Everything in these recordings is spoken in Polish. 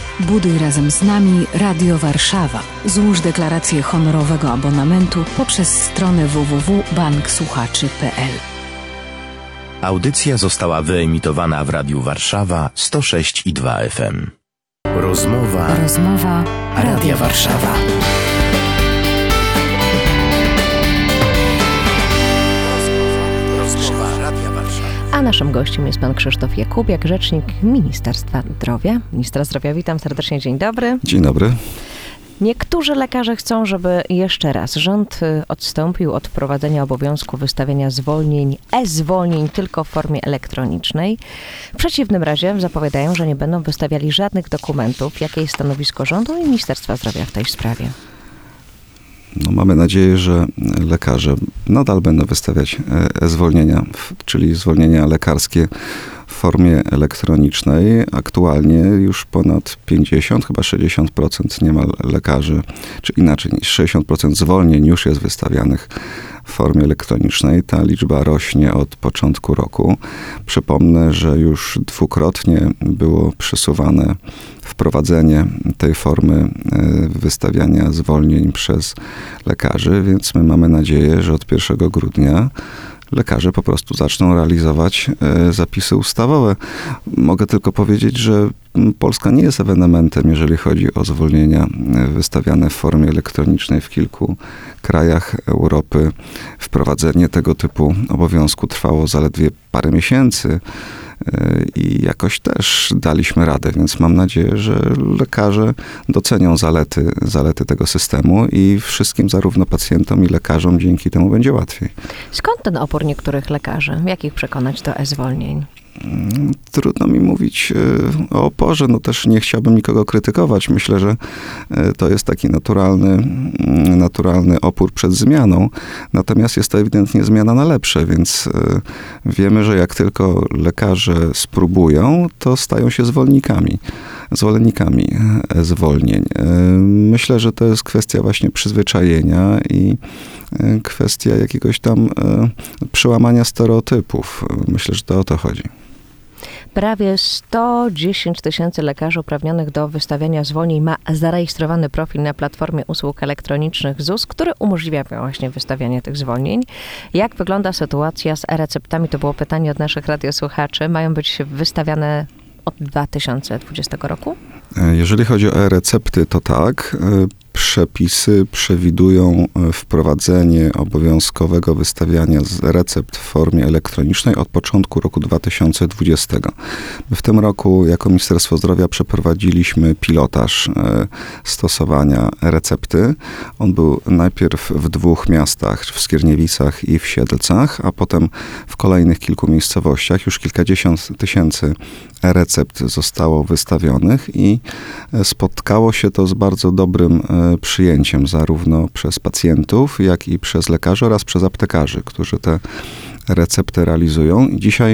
Buduj razem z nami Radio Warszawa. Złóż deklarację honorowego abonamentu poprzez stronę www.banksłuchaczy.pl. Audycja została wyemitowana w Radiu Warszawa 106,2 FM. Rozmowa Radia Warszawa. A naszym gościem jest pan Krzysztof Jakubiak, rzecznik Ministerstwa Zdrowia. Ministra Zdrowia, witam serdecznie, dzień dobry. Dzień dobry. Niektórzy lekarze chcą, żeby jeszcze raz rząd odstąpił od wprowadzenia obowiązku wystawiania zwolnień, e-zwolnień tylko w formie elektronicznej. W przeciwnym razie zapowiadają, że nie będą wystawiali żadnych dokumentów. Jakie jest stanowisko rządu i Ministerstwa Zdrowia w tej sprawie? No, mamy nadzieję, że lekarze nadal będą wystawiać e-zwolnienia, czyli zwolnienia lekarskie w formie elektronicznej. Aktualnie już ponad 50, chyba 60% niemal lekarzy, czy inaczej, 60% zwolnień już jest wystawianych w formie elektronicznej. Ta liczba rośnie od początku roku. Przypomnę, że już dwukrotnie było przesuwane wprowadzenie tej formy wystawiania zwolnień przez lekarzy, więc my mamy nadzieję, że od 1 grudnia lekarze po prostu zaczną realizować zapisy ustawowe. Mogę tylko powiedzieć, że Polska nie jest ewenementem, jeżeli chodzi o zwolnienia wystawiane w formie elektronicznej w kilku krajach Europy. Wprowadzenie tego typu obowiązku trwało zaledwie parę miesięcy i jakoś też daliśmy radę, więc mam nadzieję, że lekarze docenią zalety tego systemu i wszystkim, zarówno pacjentom i lekarzom, dzięki temu będzie łatwiej. Skąd ten opór niektórych lekarzy? Jak ich przekonać do e-zwolnień? Trudno mi mówić o oporze, no też nie chciałbym nikogo krytykować. Myślę, że to jest taki naturalny opór przed zmianą. Natomiast jest to ewidentnie zmiana na lepsze, więc wiemy, że jak tylko lekarze spróbują, to stają się zwolennikami zwolnień. Myślę, że to jest kwestia właśnie przyzwyczajenia i kwestia jakiegoś tam przełamania stereotypów. Myślę, że to o to chodzi. Prawie 110 tysięcy lekarzy uprawnionych do wystawiania zwolnień ma zarejestrowany profil na platformie usług elektronicznych ZUS, który umożliwia właśnie wystawianie tych zwolnień. Jak wygląda sytuacja z e-receptami? To było pytanie od naszych radiosłuchaczy. Mają być wystawiane od 2020 roku? Jeżeli chodzi o e-recepty, to tak. Przepisy przewidują wprowadzenie obowiązkowego wystawiania recept w formie elektronicznej od początku roku 2020. My w tym roku jako Ministerstwo Zdrowia przeprowadziliśmy pilotaż stosowania recepty. On był najpierw w 2 miastach, w Skierniewicach i w Siedlcach, a potem w kolejnych kilku miejscowościach. Już kilkadziesiąt tysięcy recept zostało wystawionych i spotkało się to z bardzo dobrym przyjęciem zarówno przez pacjentów, jak i przez lekarzy oraz przez aptekarzy, którzy te recepty realizują. I dzisiaj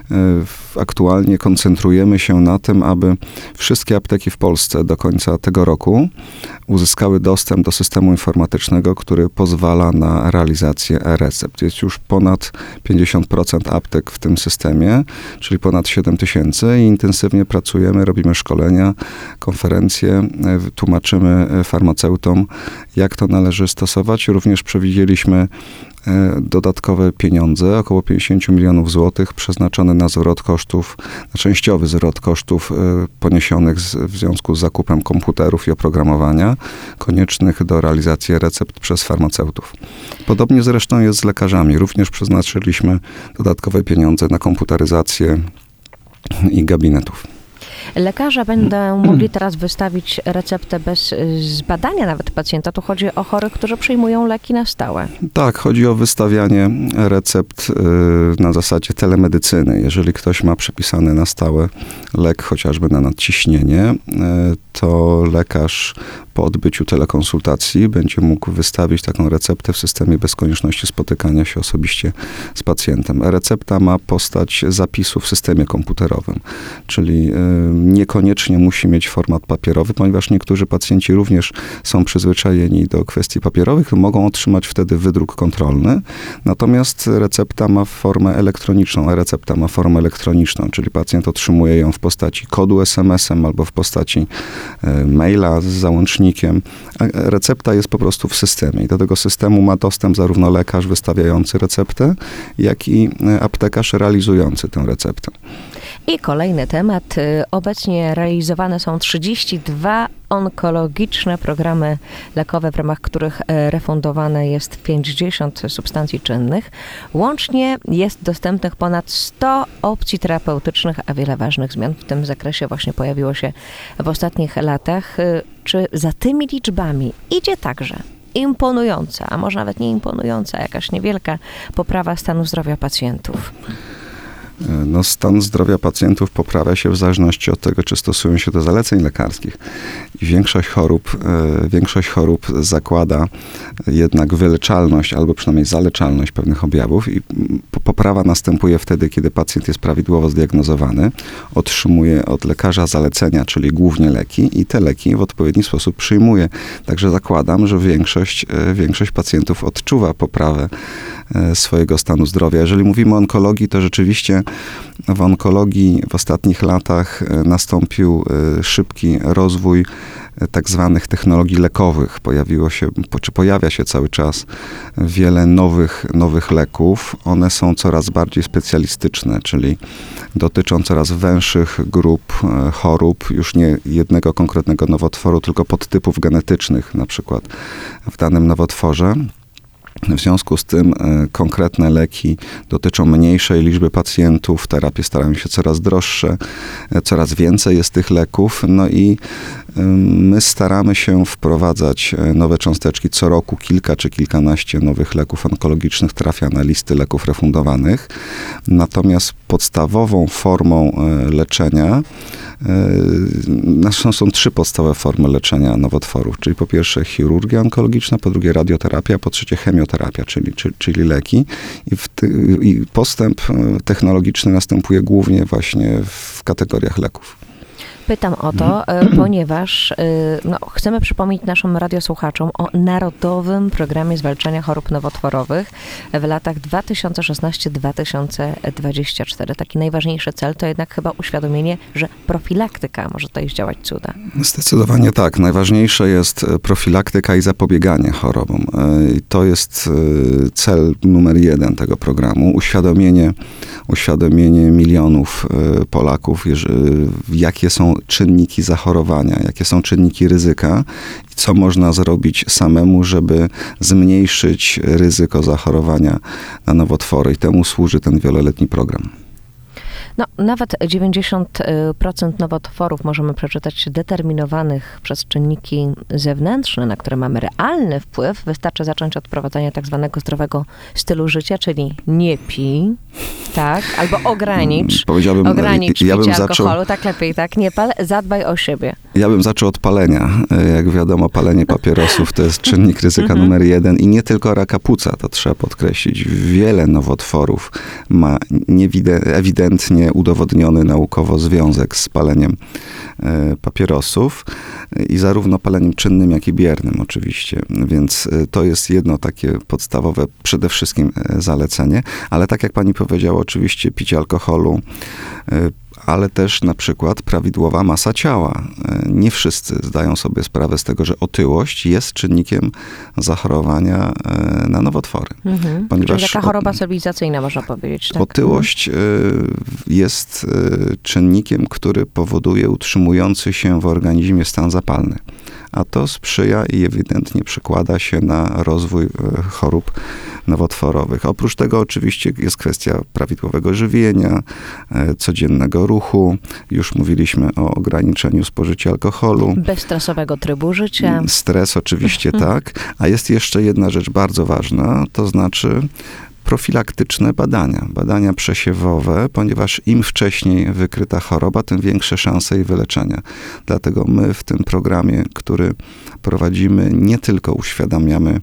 aktualnie koncentrujemy się na tym, aby wszystkie apteki w Polsce do końca tego roku uzyskały dostęp do systemu informatycznego, który pozwala na realizację e-recept. Jest już ponad 50% aptek w tym systemie, czyli ponad 7 tysięcy i intensywnie pracujemy, robimy szkolenia, konferencje, tłumaczymy farmaceutom, jak to należy stosować. Również przewidzieliśmy dodatkowe pieniądze, około 50 milionów złotych przeznaczone na zwrot kosztów, na częściowy zwrot kosztów poniesionych w związku z zakupem komputerów i oprogramowania koniecznych do realizacji recept przez farmaceutów. Podobnie zresztą jest z lekarzami. Również przeznaczyliśmy dodatkowe pieniądze na komputeryzację i gabinetów. Lekarze będą mogli teraz wystawić receptę bez zbadania nawet pacjenta. Tu chodzi o chorych, którzy przyjmują leki na stałe. Tak, chodzi o wystawianie recept na zasadzie telemedycyny. Jeżeli ktoś ma przepisany na stałe lek chociażby na nadciśnienie, to lekarz po odbyciu telekonsultacji będzie mógł wystawić taką receptę w systemie bez konieczności spotykania się osobiście z pacjentem. Recepta ma postać zapisu w systemie komputerowym, czyli niekoniecznie musi mieć format papierowy, ponieważ niektórzy pacjenci również są przyzwyczajeni do kwestii papierowych, mogą otrzymać wtedy wydruk kontrolny, natomiast recepta ma formę elektroniczną, e-recepta ma formę elektroniczną, czyli pacjent otrzymuje ją w postaci kodu SMS-em albo w postaci maila z załącznikiem. Recepta jest po prostu w systemie i do tego systemu ma dostęp zarówno lekarz wystawiający receptę, jak i aptekarz realizujący tę receptę. I kolejny temat. Obecnie realizowane są 32 onkologiczne programy lekowe, w ramach których refundowane jest 50 substancji czynnych. Łącznie jest dostępnych ponad 100 opcji terapeutycznych, a wiele ważnych zmian w tym zakresie właśnie pojawiło się w ostatnich latach. Czy za tymi liczbami idzie także imponująca, a może nawet nie imponująca, jakaś niewielka poprawa stanu zdrowia pacjentów? No, stan zdrowia pacjentów poprawia się w zależności od tego, czy stosują się do zaleceń lekarskich. I większość chorób zakłada jednak wyleczalność albo przynajmniej zaleczalność pewnych objawów i poprawa następuje wtedy, kiedy pacjent jest prawidłowo zdiagnozowany, otrzymuje od lekarza zalecenia, czyli głównie leki i te leki w odpowiedni sposób przyjmuje. Także zakładam, że większość pacjentów odczuwa poprawę swojego stanu zdrowia. Jeżeli mówimy o onkologii, to rzeczywiście w onkologii w ostatnich latach nastąpił szybki rozwój tak zwanych technologii lekowych. Pojawia się cały czas wiele nowych leków. One są coraz bardziej specjalistyczne, czyli dotyczą coraz węższych grup chorób, już nie jednego konkretnego nowotworu, tylko podtypów genetycznych, na przykład w danym nowotworze. W związku z tym konkretne leki dotyczą mniejszej liczby pacjentów, terapie starają się coraz droższe, coraz więcej jest tych leków, no i my staramy się wprowadzać nowe cząsteczki. Co roku kilka czy kilkanaście nowych leków onkologicznych trafia na listy leków refundowanych. Natomiast podstawową formą leczenia są 3 podstawowe formy leczenia nowotworów, czyli po pierwsze chirurgia onkologiczna, po drugie radioterapia, po trzecie chemioterapia, czyli leki. I postęp technologiczny następuje głównie właśnie w kategoriach leków. Pytam o to, ponieważ chcemy przypomnieć naszym radiosłuchaczom o Narodowym Programie Zwalczania Chorób Nowotworowych w latach 2016-2024. Taki najważniejszy cel to jednak chyba uświadomienie, że profilaktyka może tutaj zdziałać cuda. Zdecydowanie tak. Najważniejsze jest profilaktyka i zapobieganie chorobom. I to jest cel numer 1 tego programu. Uświadomienie milionów Polaków, jakie są czynniki zachorowania, jakie są czynniki ryzyka i co można zrobić samemu, żeby zmniejszyć ryzyko zachorowania na nowotwory. I temu służy ten wieloletni program. Nawet 90% nowotworów możemy przeczytać determinowanych przez czynniki zewnętrzne, na które mamy realny wpływ. Wystarczy zacząć od prowadzenia tak zwanego zdrowego stylu życia, czyli nie pij, tak, albo ogranicz picie alkoholu, tak lepiej, tak, nie pal, zadbaj o siebie. Ja bym zaczął od palenia. Jak wiadomo, palenie papierosów to jest czynnik ryzyka numer 1 i nie tylko raka płuca, to trzeba podkreślić. Wiele nowotworów ma ewidentnie udowodniony naukowo związek z paleniem papierosów i zarówno paleniem czynnym, jak i biernym oczywiście. Więc to jest jedno takie podstawowe przede wszystkim zalecenie. Ale tak jak pani powiedziała, oczywiście picie alkoholu, ale też na przykład prawidłowa masa ciała. Nie wszyscy zdają sobie sprawę z tego, że otyłość jest czynnikiem zachorowania na nowotwory. Czyli taka choroba cywilizacyjna, można powiedzieć. Tak? Otyłość jest czynnikiem, który powoduje utrzymujący się w organizmie stan zapalny. A to sprzyja i ewidentnie przekłada się na rozwój chorób nowotworowych. Oprócz tego oczywiście jest kwestia prawidłowego żywienia, codziennego ruchu. Już mówiliśmy o ograniczeniu spożycia alkoholu. Bezstresowego trybu życia. Stres oczywiście tak. A jest jeszcze jedna rzecz bardzo ważna, to znaczy profilaktyczne badania przesiewowe, ponieważ im wcześniej wykryta choroba, tym większe szanse jej wyleczenia. Dlatego my w tym programie, który prowadzimy, nie tylko uświadamiamy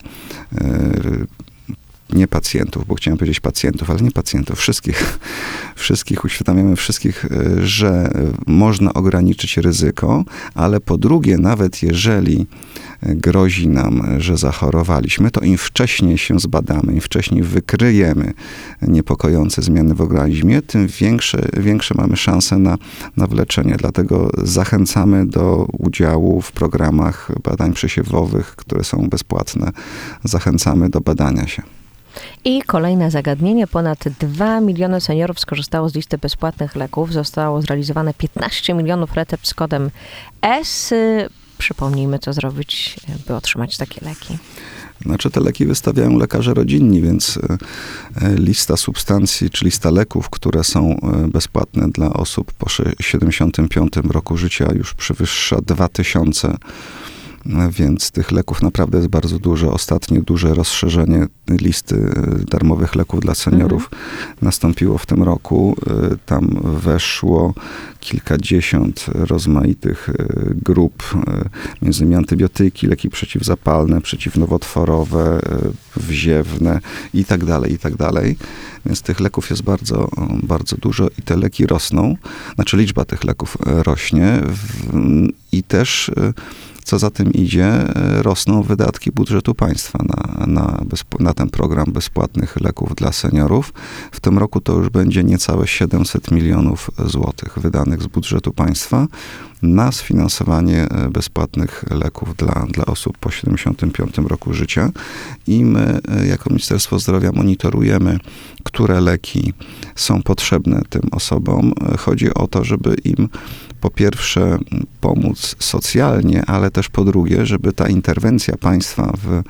nie pacjentów, bo chciałem powiedzieć pacjentów, ale nie pacjentów, wszystkich uświadamiamy, że można ograniczyć ryzyko, ale po drugie, nawet jeżeli grozi nam, że zachorowaliśmy, to im wcześniej się zbadamy, im wcześniej wykryjemy niepokojące zmiany w organizmie, tym większe mamy szanse na wyleczenie. Dlatego zachęcamy do udziału w programach badań przesiewowych, które są bezpłatne. Zachęcamy do badania się. I kolejne zagadnienie. Ponad 2 miliony seniorów skorzystało z listy bezpłatnych leków. Zostało zrealizowane 15 milionów recept z kodem S. Przypomnijmy, co zrobić, by otrzymać takie leki. Znaczy, te leki wystawiają lekarze rodzinni, więc lista substancji, czy lista leków, które są bezpłatne dla osób po 75 roku życia, już przewyższa 2000. Więc tych leków naprawdę jest bardzo dużo. Ostatnie duże rozszerzenie listy darmowych leków dla seniorów nastąpiło w tym roku. Tam weszło kilkadziesiąt rozmaitych grup, między innymi antybiotyki, leki przeciwzapalne, przeciwnowotworowe, wziewne i tak dalej. Więc tych leków jest bardzo, bardzo dużo i te leki rosną. Znaczy liczba tych leków rośnie i też co za tym idzie, rosną wydatki budżetu państwa na ten program bezpłatnych leków dla seniorów. W tym roku to już będzie niecałe 700 milionów złotych wydanych z budżetu państwa na sfinansowanie bezpłatnych leków dla osób po 75 roku życia. I my, jako Ministerstwo Zdrowia, monitorujemy, które leki są potrzebne tym osobom. Chodzi o to, żeby im po pierwsze pomóc socjalnie, ale też po drugie, żeby ta interwencja państwa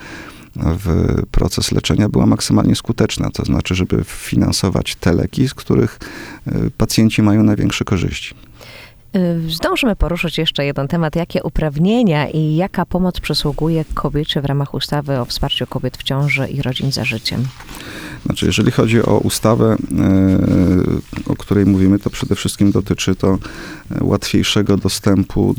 w proces leczenia była maksymalnie skuteczna. To znaczy, żeby finansować te leki, z których pacjenci mają największe korzyści. Zdążymy poruszyć jeszcze jeden temat. Jakie uprawnienia i jaka pomoc przysługuje kobiecie w ramach ustawy o wsparciu kobiet w ciąży i rodzin za życiem? Znaczy, jeżeli chodzi o ustawę, o której mówimy, to przede wszystkim dotyczy to łatwiejszego dostępu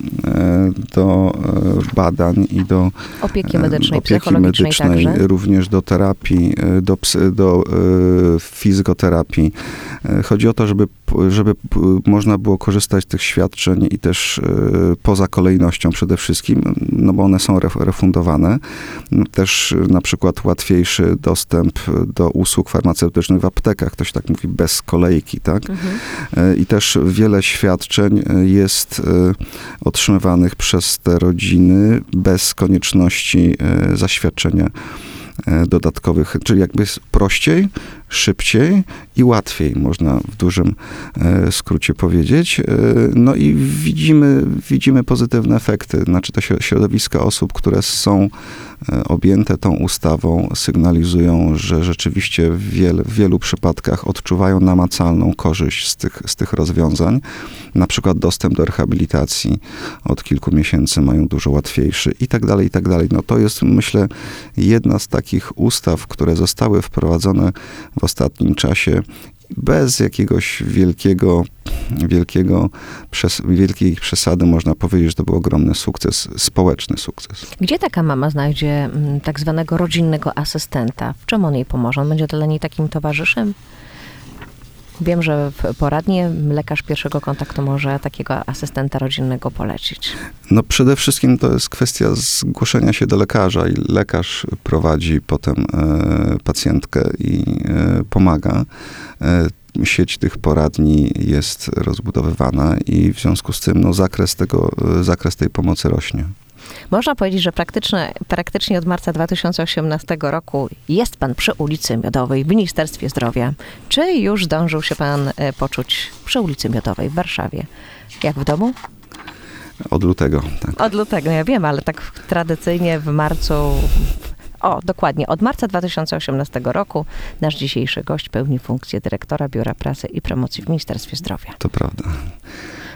do badań i do opieki medycznej, psychologicznej także. Również do terapii, do fizjoterapii. Chodzi o to, żeby można było korzystać z tych świadczeń i też poza kolejnością przede wszystkim, no bo one są refundowane. Też na przykład łatwiejszy dostęp do usług farmaceutycznych w aptekach, ktoś tak mówi, bez kolejki, tak? I też wiele świadczeń jest otrzymywanych przez te rodziny bez konieczności zaświadczenia dodatkowych, czyli jakby jest prościej, szybciej i łatwiej, można w dużym skrócie powiedzieć. No i widzimy pozytywne efekty. Znaczy to środowiska osób, które są objęte tą ustawą, sygnalizują, że rzeczywiście w wielu przypadkach odczuwają namacalną korzyść z tych rozwiązań. Na przykład dostęp do rehabilitacji od kilku miesięcy mają dużo łatwiejszy i tak dalej, i tak dalej. No to jest, myślę, jedna z takich ustaw, które zostały wprowadzone w ostatnim czasie bez jakiegoś wielkiej przesady. Można powiedzieć, że to był ogromny sukces, społeczny sukces. Gdzie taka mama znajdzie tak zwanego rodzinnego asystenta? W czym on jej pomoże? On będzie dla niej takim towarzyszem? Wiem, że poradnie lekarz pierwszego kontaktu może takiego asystenta rodzinnego polecić. No przede wszystkim to jest kwestia zgłoszenia się do lekarza i lekarz prowadzi potem pacjentkę i pomaga. Sieć tych poradni jest rozbudowywana i w związku z tym zakres tej pomocy rośnie. Można powiedzieć, że praktycznie od marca 2018 roku jest pan przy ulicy Miodowej w Ministerstwie Zdrowia. Czy już zdążył się pan poczuć przy ulicy Miodowej w Warszawie? Jak w domu? Od lutego, tak. Od lutego, ja wiem, ale tak tradycyjnie w marcu... Dokładnie. Od marca 2018 roku nasz dzisiejszy gość pełni funkcję dyrektora Biura Prasy i Promocji w Ministerstwie Zdrowia. To prawda.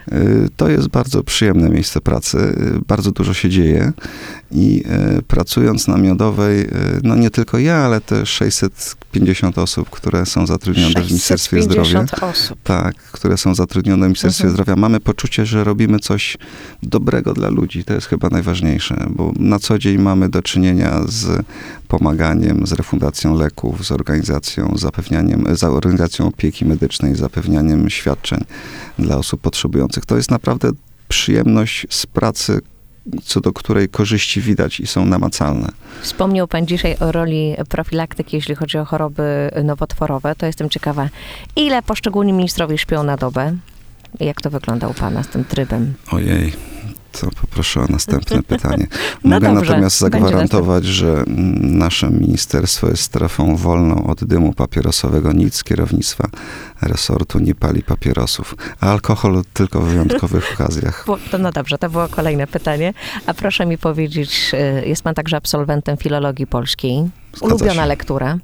To jest bardzo przyjemne miejsce pracy, bardzo dużo się dzieje i pracując na Miodowej, no nie tylko ja, ale też 650 osób, które są zatrudnione w Ministerstwie Zdrowia. 650 osób. Tak, które są zatrudnione w Ministerstwie Zdrowia. Mamy poczucie, że robimy coś dobrego dla ludzi. To jest chyba najważniejsze, bo na co dzień mamy do czynienia z pomaganiem, z refundacją leków, z organizacją, z organizacją opieki medycznej, zapewnianiem świadczeń dla osób potrzebujących. To jest naprawdę przyjemność z pracy, co do której korzyści widać i są namacalne. Wspomniał pan dzisiaj o roli profilaktyki, jeśli chodzi o choroby nowotworowe. To jestem ciekawa, ile poszczególni ministrowie śpią na dobę? Jak to wygląda u pana z tym trybem? Ojej, to poproszę o następne pytanie. No Mogę dobrze, natomiast zagwarantować, że nasze ministerstwo jest strefą wolną od dymu papierosowego. Nic z kierownictwa resortu nie pali papierosów, a alkohol tylko w wyjątkowych okazjach. No dobrze, to było kolejne pytanie. A proszę mi powiedzieć, jest pan także absolwentem filologii polskiej. Ulubiona lektura?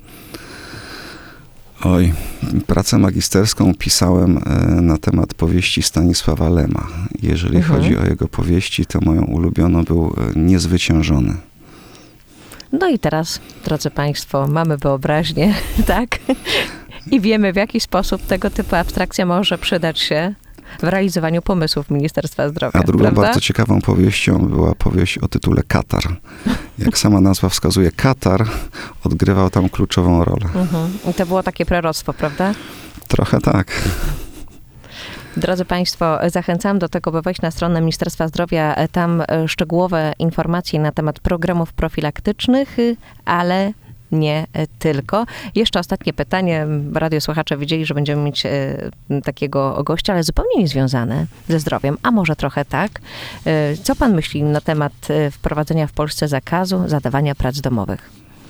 Oj, pracę magisterską pisałem na temat powieści Stanisława Lema. Jeżeli chodzi o jego powieści, to moją ulubioną był Niezwyciężony. No i teraz, drodzy państwo, mamy wyobraźnię, tak? I wiemy, w jaki sposób tego typu abstrakcja może przydać się w realizowaniu pomysłów Ministerstwa Zdrowia. A drugą prawda? bardzo ciekawą powieścią była powieść o tytule Katar. Jak sama nazwa wskazuje, Katar odgrywał tam kluczową rolę. I to było takie proroctwo, prawda? Trochę tak. Drodzy państwo, zachęcam do tego, by wejść na stronę Ministerstwa Zdrowia. Tam szczegółowe informacje na temat programów profilaktycznych, ale nie tylko. Jeszcze ostatnie pytanie. Radiosłuchacze wiedzieli, że będziemy mieć takiego gościa, ale zupełnie niezwiązane ze zdrowiem, a może trochę tak. Co pan myśli na temat wprowadzenia w Polsce zakazu zadawania prac domowych?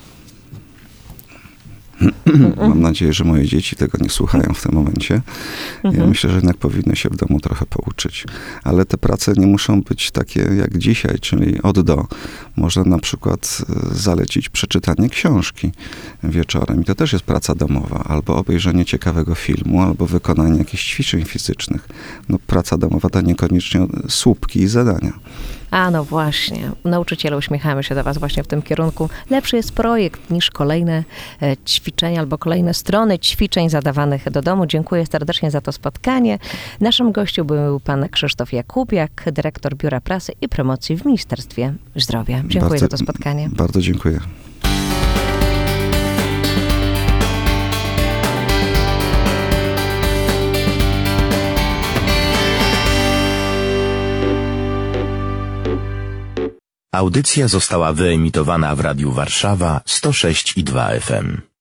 Mam nadzieję, że moje dzieci tego nie słuchają w tym momencie. Ja myślę, że jednak powinny się w domu trochę pouczyć. Ale te prace nie muszą być takie jak dzisiaj, czyli od do. Można na przykład zalecić przeczytanie książki wieczorem. I to też jest praca domowa. Albo obejrzenie ciekawego filmu, albo wykonanie jakichś ćwiczeń fizycznych. No, praca domowa to niekoniecznie słupki i zadania. A no właśnie, nauczyciele, uśmiechamy się do was właśnie w tym kierunku. Lepszy jest projekt niż kolejne ćwiczenia albo kolejne strony ćwiczeń zadawanych do domu. Dziękuję serdecznie za to spotkanie. Naszym gościem był pan Krzysztof Jakubiak, dyrektor Biura Prasy i Promocji w Ministerstwie Zdrowia. Dziękuję za to spotkanie. Bardzo dziękuję. Audycja została wyemitowana w Radiu Warszawa 106,2 FM.